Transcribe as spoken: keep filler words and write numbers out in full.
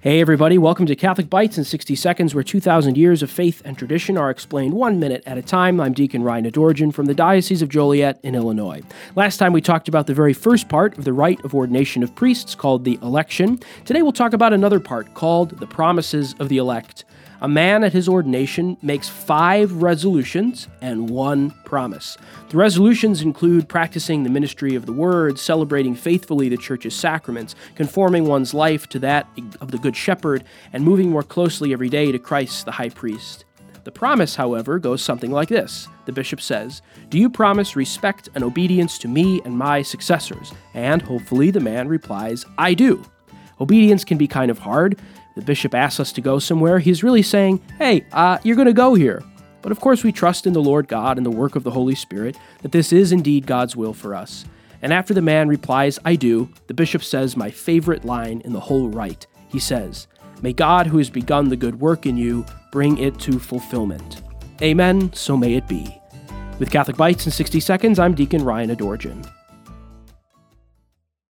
Hey everybody, welcome to Catholic Bites in sixty seconds, where two thousand years of faith and tradition are explained one minute at a time. I'm Deacon Ryan Adorjan from the Diocese of Joliet in Illinois. Last time we talked about the very first part of the rite of ordination of priests, called the election. Today we'll talk about another part, called the promises of the elect. A man at his ordination makes five resolutions and one promise. The resolutions include practicing the ministry of the Word, celebrating faithfully the Church's sacraments, conforming one's life to that of the Good Shepherd, and moving more closely every day to Christ the High Priest. The promise, however, goes something like this. The bishop says, "Do you promise respect and obedience to me and my successors?" And hopefully the man replies, "I do." Obedience can be kind of hard. The bishop asks us to go somewhere. He's really saying, hey, uh, you're going to go here. But of course we trust in the Lord God and the work of the Holy Spirit that this is indeed God's will for us. And after the man replies, "I do," the bishop says my favorite line in the whole rite. He says, "May God, who has begun the good work in you, bring it to fulfillment." Amen, so may it be. With Catholic Bites in sixty seconds, I'm Deacon Ryan Adorjan.